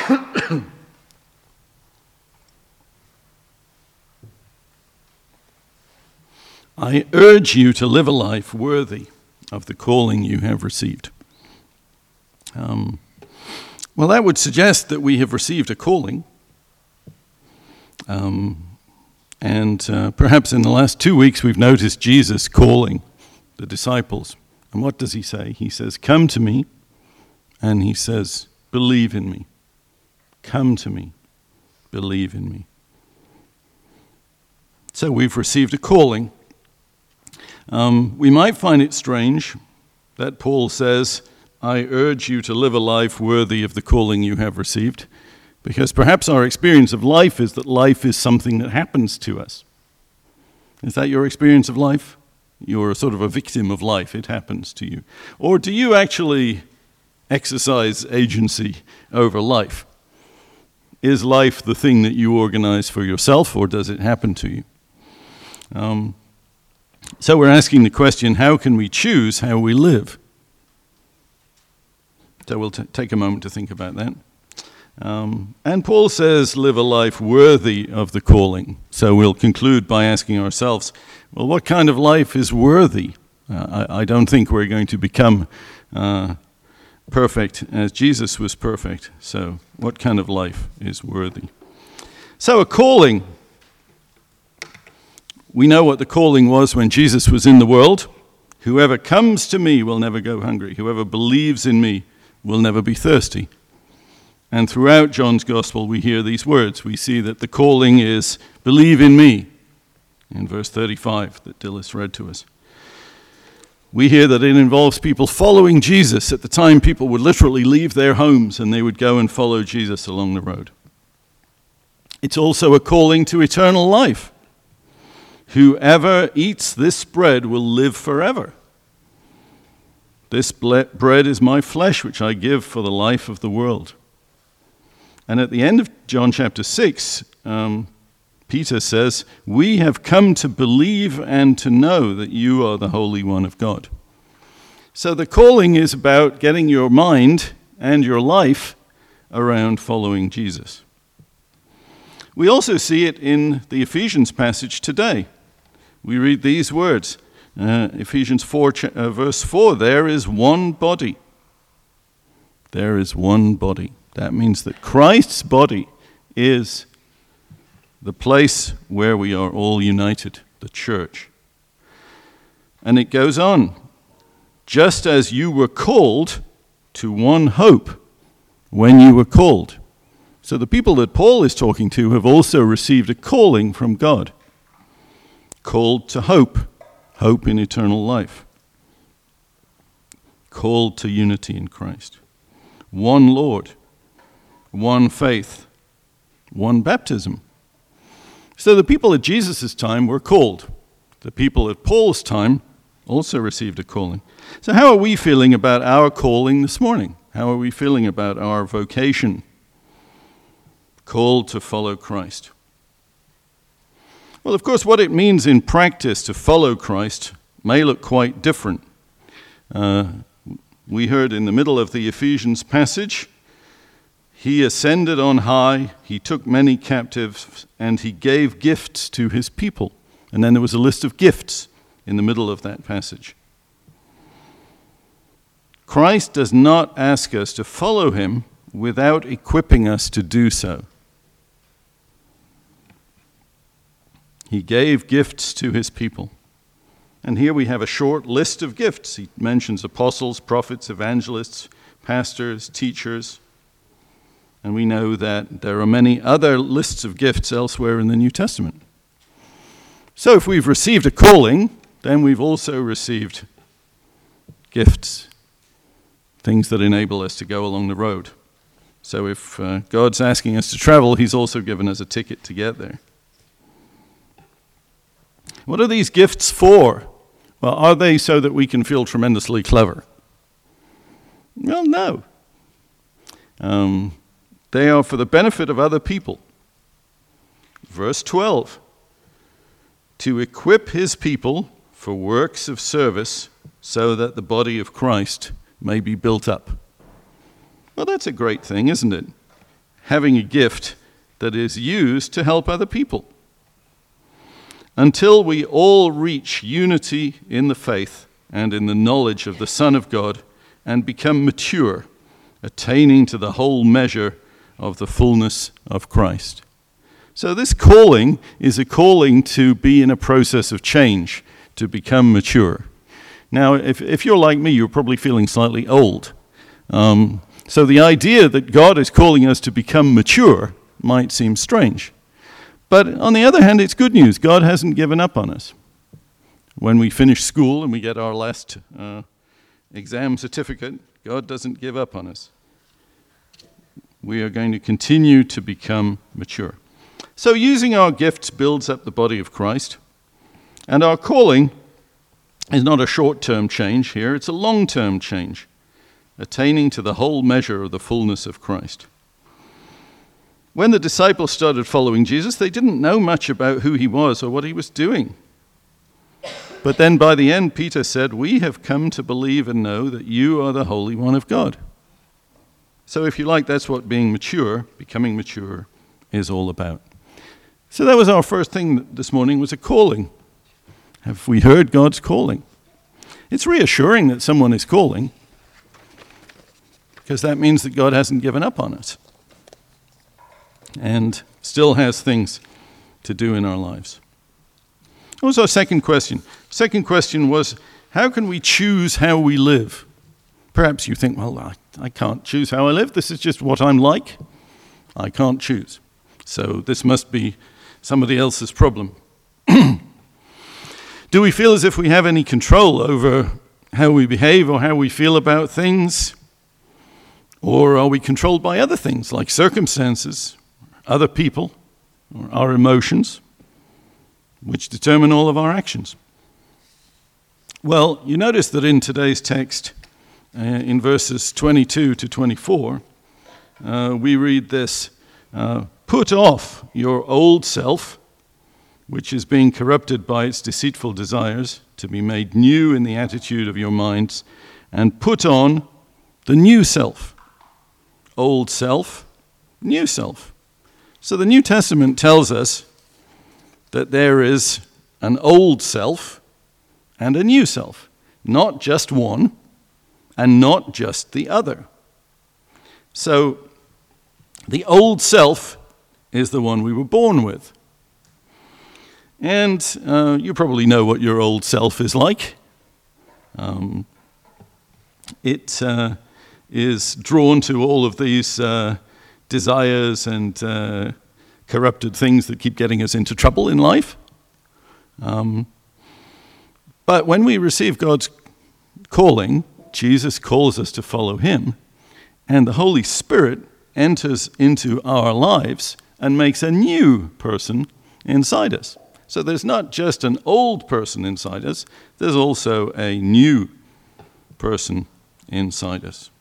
I urge you to live a life worthy of the calling you have received. Well, that would suggest that we have received a calling. And perhaps in the last 2 weeks we've noticed Jesus calling the disciples. And what does he say? He says, "Come to me," and he says, "Believe in me." Come to me, believe in me. So we've received a calling. We might find it strange that Paul says, "I urge you to live a life worthy of the calling you have received," because perhaps our experience of life is that life is something that happens to us. Is that your experience of life? You're sort of a victim of life. It happens to you. Or do you actually exercise agency over life? Is life the thing that you organize for yourself, or does it happen to you? So we're asking the question, how can we choose how we live? So we'll take a moment to think about that. And Paul says, live a life worthy of the calling. So we'll conclude by asking ourselves, well, what kind of life is worthy? I don't think we're going to become perfect as Jesus was perfect. So what kind of life is worthy? So a calling. We know what the calling was when Jesus was in the world. Whoever comes to me will never go hungry. Whoever believes in me will never be thirsty. And throughout John's Gospel, we hear these words. We see that the calling is, believe in me, in verse 35 that Dillis read to us. We hear that it involves people following Jesus. At the time, people would literally leave their homes and they would go and follow Jesus along the road. It's also a calling to eternal life. Whoever eats this bread will live forever. This bread is my flesh, which I give for the life of the world. And at the end of John chapter 6, Peter says, we have come to believe and to know that you are the Holy One of God. So the calling is about getting your mind and your life around following Jesus. We also see it in the Ephesians passage today. We read these words, Ephesians 4, verse 4, there is one body. There is one body. That means that Christ's body is the place where we are all united, the church. And it goes on, just as you were called to one hope when you were called. So the people that Paul is talking to have also received a calling from God. Called to hope, hope in eternal life. Called to unity in Christ. One Lord, one faith, one baptism. So the people at Jesus' time were called. The people at Paul's time also received a calling. So how are we feeling about our calling this morning? How are we feeling about our vocation? Called to follow Christ. Well, of course, what it means in practice to follow Christ may look quite different. We heard in the middle of the Ephesians passage, he ascended on high, he took many captives, and he gave gifts to his people. And then there was a list of gifts in the middle of that passage. Christ does not ask us to follow him without equipping us to do so. He gave gifts to his people. And here we have a short list of gifts. He mentions apostles, prophets, evangelists, pastors, teachers. And we know that there are many other lists of gifts elsewhere in the New Testament. So if we've received a calling, then we've also received gifts, things that enable us to go along the road. So if God's asking us to travel, he's also given us a ticket to get there. What are these gifts for? Well, are they so that we can feel tremendously clever? Well, no. They are for the benefit of other people. Verse 12. To equip his people for works of service so that the body of Christ may be built up. Well, that's a great thing, isn't it? having a gift that is used to help other people. Until we all reach unity in the faith and in the knowledge of the Son of God and become mature, attaining to the whole measure of the fullness of Christ. So this calling is a calling to be in a process of change, to become mature. Now, if you're like me, you're probably feeling slightly old. So the idea that God is calling us to become mature might seem strange. But on the other hand, it's good news. God hasn't given up on us. When we finish school and we get our last exam certificate, God doesn't give up on us. We are going to continue to become mature. So using our gifts builds up the body of Christ. And our calling is not a short-term change here, it's a long-term change, attaining to the whole measure of the fullness of Christ. When the disciples started following Jesus, they didn't know much about who he was or what he was doing. But then by the end, Peter said, "We have come to believe and know that you are the Holy One of God." So if you like, that's what being mature, becoming mature, is all about. So that was our first thing this morning, was a calling. Have we heard God's calling? It's reassuring that someone is calling, because that means that God hasn't given up on us and still has things to do in our lives. What was our second question? Second question was, how can we choose how we live? Perhaps you think, well, I can't choose how I live. This is just what I'm like. I can't choose. So this must be somebody else's problem. Do we feel as if we have any control over how we behave or how we feel about things? Or are we controlled by other things like circumstances, other people, or our emotions, which determine all of our actions? Well, you notice that in today's text, in verses 22 to 24, we read this, "Put off your old self, which is being corrupted by its deceitful desires, to be made new in the attitude of your minds, and put on the new self." Old self, new self. So the New Testament tells us that there is an old self and a new self, not just one and not just the other. So the old self is the one we were born with. And you probably know what your old self is like. It is drawn to all of these desires and corrupted things that keep getting us into trouble in life. But when we receive God's calling, Jesus calls us to follow him, and the Holy Spirit enters into our lives and makes a new person inside us. So there's not just an old person inside us, there's also a new person inside us.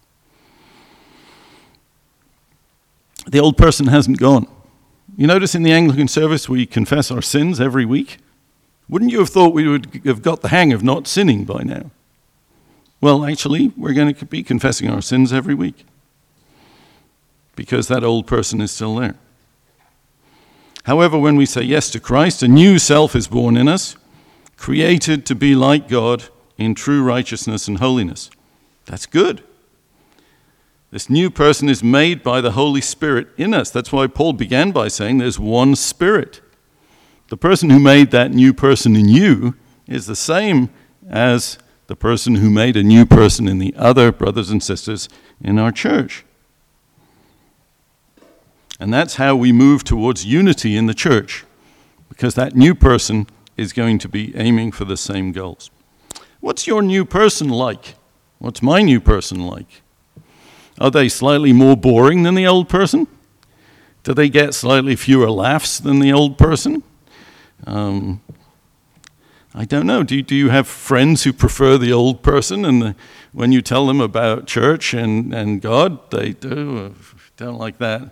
The old person hasn't gone. You notice in the Anglican service we confess our sins every week. Wouldn't you have thought we would have got the hang of not sinning by now? Well, actually, we're going to be confessing our sins every week, because that old person is still there. However, when we say yes to Christ, a new self is born in us, created to be like God in true righteousness and holiness. That's good. This new person is made by the Holy Spirit in us. That's why Paul began by saying there's one Spirit. The person who made that new person in you is the same as the person who made a new person in the other brothers and sisters in our church. And that's how we move towards unity in the church, because that new person is going to be aiming for the same goals. What's your new person like? What's my new person like? Are they slightly more boring than the old person? Do they get slightly fewer laughs than the old person? I don't know. Do you have friends who prefer the old person, and when you tell them about church and God, they don't like that?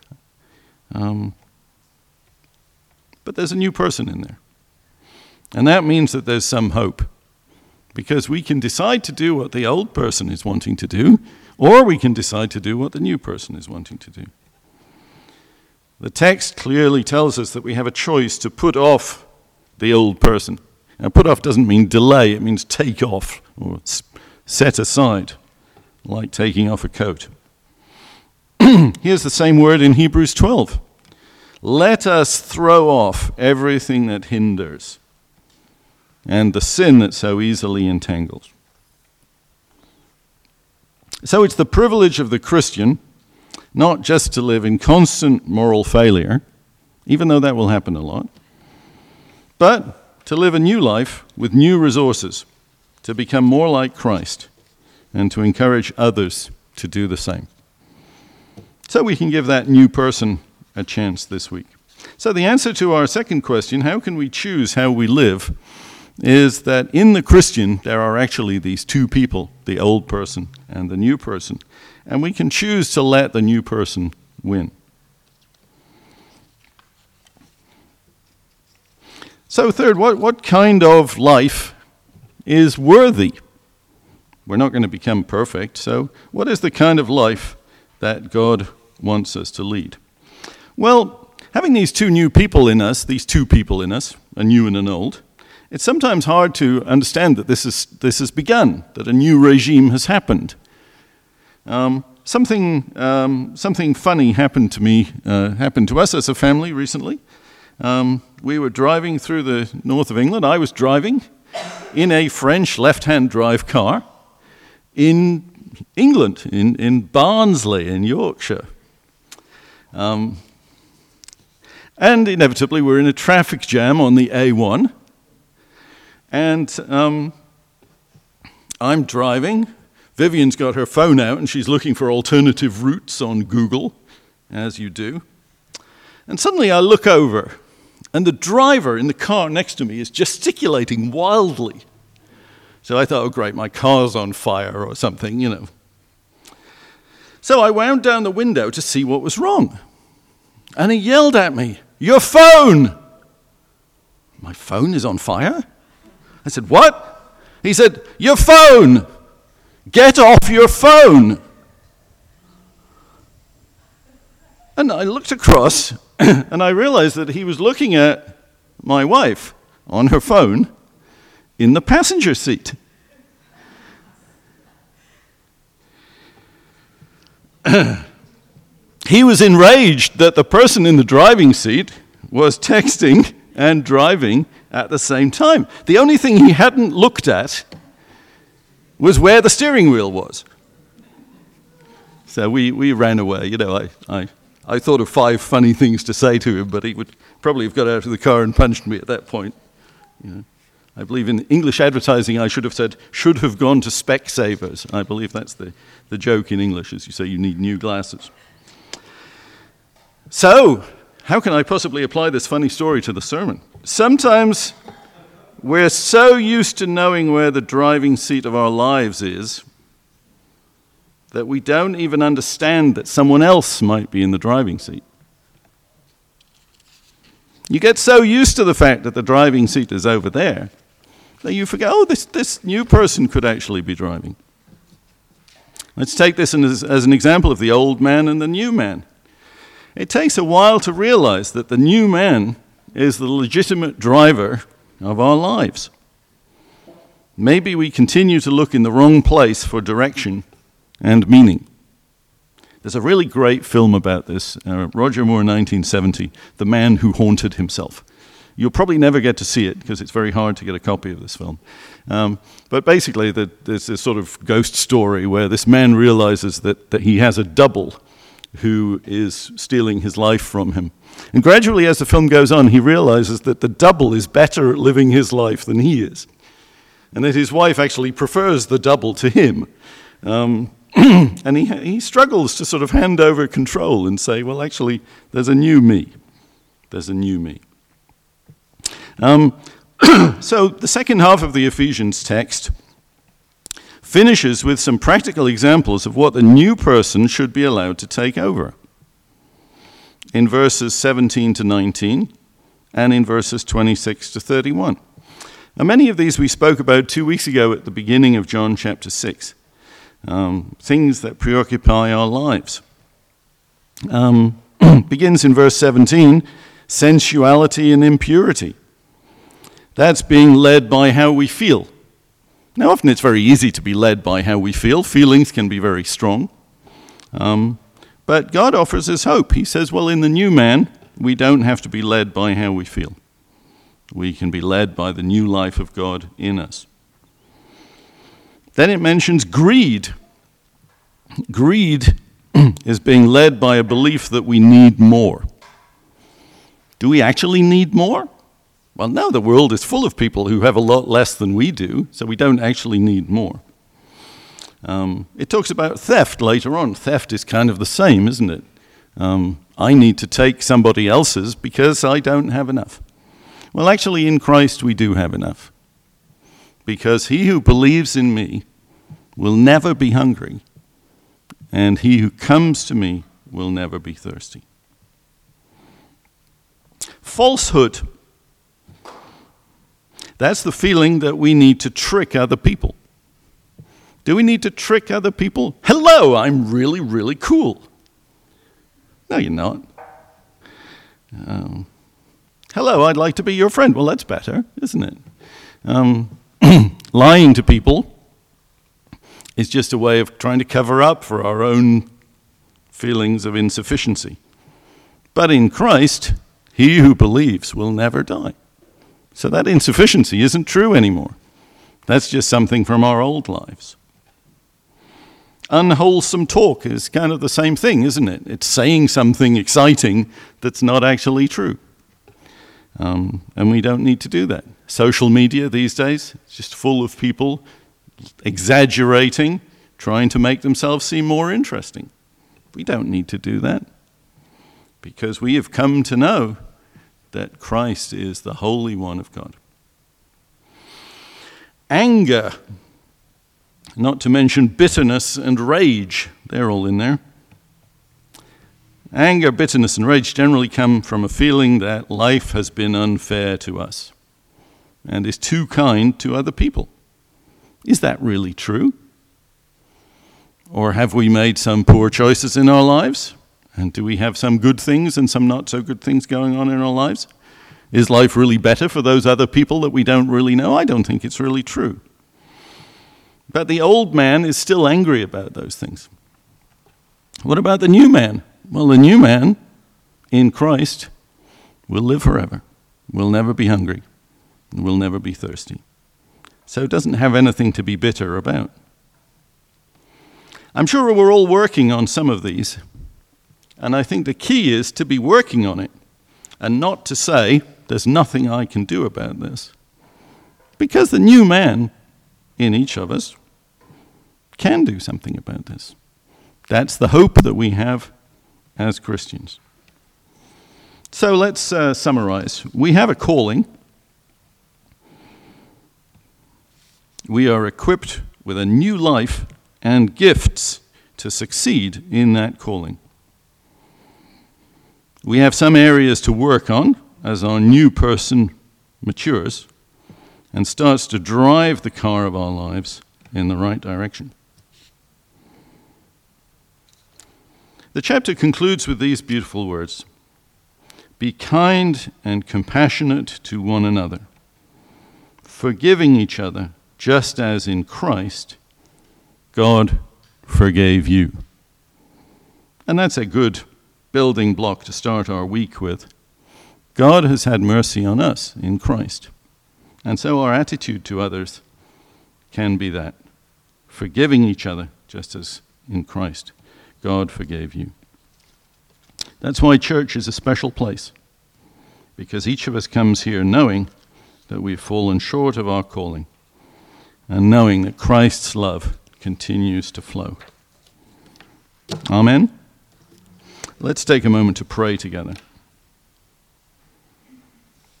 But there's a new person in there. And that means that there's some hope, because we can decide to do what the old person is wanting to do, or we can decide to do what the new person is wanting to do. The text clearly tells us that we have a choice to put off the old person. Now, put off doesn't mean delay, it means take off or set aside, like taking off a coat. Here's the same word in Hebrews 12. Let us throw off everything that hinders and the sin that so easily entangles. So it's the privilege of the Christian not just to live in constant moral failure, even though that will happen a lot, but to live a new life with new resources, to become more like Christ, and to encourage others to do the same. So we can give that new person a chance this week. So the answer to our second question, how can we choose how we live, is that in the Christian there are actually these two people, the old person and the new person, and we can choose to let the new person win. So third, what kind of life is worthy? We're not going to become perfect, so what is the kind of life that God wants us to lead? Well, having these two people in us, a new and an old, it's sometimes hard to understand that this has begun, that a new regime has happened. Something funny happened to us as a family recently. We were driving through the north of England. I was driving in a French left-hand drive car in England, in Barnsley, in Yorkshire. And inevitably we're in a traffic jam on the A1. And I'm driving. Vivian's got her phone out and she's looking for alternative routes on Google, as you do. And suddenly I look over, and the driver in the car next to me is gesticulating wildly. So I thought, oh great, my car's on fire or something, you know. So I wound down the window to see what was wrong. And he yelled at me, "Your phone!" My phone is on fire? I said, "What?" He said, "Your phone! Get off your phone!" And I looked across and I realized that he was looking at my wife on her phone in the passenger seat. He was enraged that the person in the driving seat was texting and driving at the same time. The only thing he hadn't looked at was where the steering wheel was. So we ran away. You know, I thought of 5 funny things to say to him, but he would probably have got out of the car and punched me at that point. You know, I believe in English advertising I should have said, should have gone to Specsavers. I believe that's the joke in English, as you say you need new glasses. So, how can I possibly apply this funny story to the sermon? Sometimes we're so used to knowing where the driving seat of our lives is that we don't even understand that someone else might be in the driving seat. You get so used to the fact that the driving seat is over there that you forget, oh, this new person could actually be driving. Let's take this as an example of the old man and the new man. It takes a while to realize that the new man is the legitimate driver of our lives. Maybe we continue to look in the wrong place for direction and meaning. There's a really great film about this, Roger Moore, 1970, The Man Who Haunted Himself. You'll probably never get to see it because it's very hard to get a copy of this film. But basically, there's this sort of ghost story where this man realizes that he has a double who is stealing his life from him. And gradually, as the film goes on, he realizes that the double is better at living his life than he is. And that his wife actually prefers the double to him. And he struggles to sort of hand over control and say, well, actually, there's a new me. There's a new me. So the second half of the Ephesians text finishes with some practical examples of what the new person should be allowed to take over. In verses 17 to 19 and in verses 26 to 31. Now, many of these we spoke about 2 weeks ago at the beginning of John chapter 6. Things that preoccupy our lives. begins in verse 17, sensuality and impurity. That's being led by how we feel. Now, often it's very easy to be led by how we feel. Feelings can be very strong. But God offers us hope. He says, well, in the new man, we don't have to be led by how we feel. We can be led by the new life of God in us. Then it mentions greed. Greed is being led by a belief that we need more. Do we actually need more? Well, no, the world is full of people who have a lot less than we do, so we don't actually need more. It talks about theft later on. Theft is kind of the same, isn't it? I need to take somebody else's because I don't have enough. Well, actually, in Christ we do have enough. Because he who believes in me will never be hungry, and he who comes to me will never be thirsty. Falsehood. That's the feeling that we need to trick other people. Do we need to trick other people? Hello, I'm really, really cool. No, you're not. Hello, I'd like to be your friend. Well, that's better, isn't it? Lying to people is just a way of trying to cover up for our own feelings of insufficiency. But in Christ, he who believes will never die. So that insufficiency isn't true anymore. That's just something from our old lives. Unwholesome talk is kind of the same thing, isn't it? It's saying something exciting that's not actually true. And we don't need to do that. Social media these days is just full of people exaggerating, trying to make themselves seem more interesting. We don't need to do that because we have come to know that Christ is the Holy One of God. Anger, not to mention bitterness and rage, they're all in there. Anger, bitterness, and rage generally come from a feeling that life has been unfair to us and is too kind to other people. Is that really true? Or have we made some poor choices in our lives? And do we have some good things and some not so good things going on in our lives? Is life really better for those other people that we don't really know? I don't think it's really true. But the old man is still angry about those things. What about the new man? Well, the new man in Christ will live forever, will never be hungry, will never be thirsty. So it doesn't have anything to be bitter about. I'm sure we're all working on some of these, and I think the key is to be working on it and not to say, there's nothing I can do about this. Because the new man in each of us can do something about this. That's the hope that we have as Christians. So let's summarize. We have a calling. We are equipped with a new life and gifts to succeed in that calling. We have some areas to work on as our new person matures and starts to drive the car of our lives in the right direction. The chapter concludes with these beautiful words. Be kind and compassionate to one another, forgiving each other, just as in Christ God forgave you. And that's a good building block to start our week with. God has had mercy on us in Christ. And so our attitude to others can be that, forgiving each other, just as in Christ God forgave you. That's why church is a special place, because each of us comes here knowing that we've fallen short of our calling and knowing that Christ's love continues to flow. Amen? Let's take a moment to pray together.